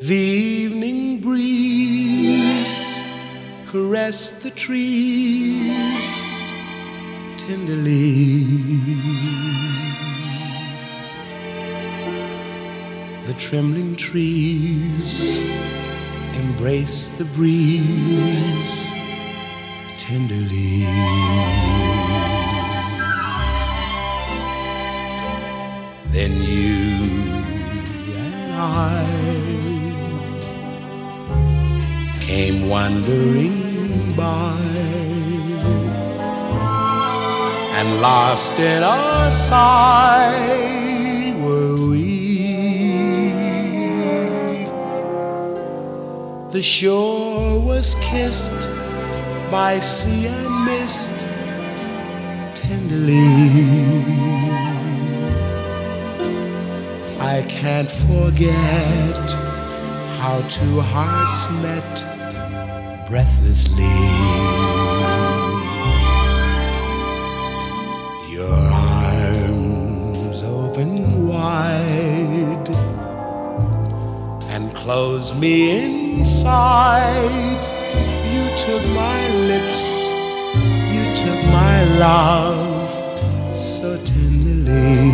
The evening breeze caressed the trees tenderly. The trembling trees embraced the breeze tenderly. Then you and I came wandering by, and lost in a sigh were we. The shore was kissed by sea and mist tenderly. I can't forget how two hearts met breathlessly. Your arms open wide and closed me inside. You took my lips, you took my love so tenderly.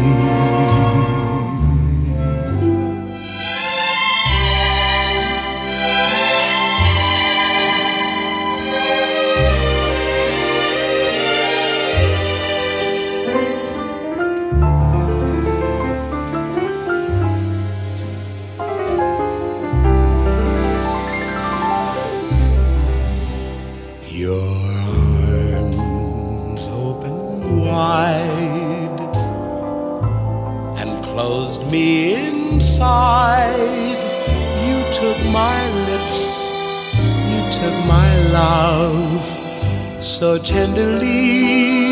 Your arms open wide and closed me inside. You took my lips, you took my love so tenderly.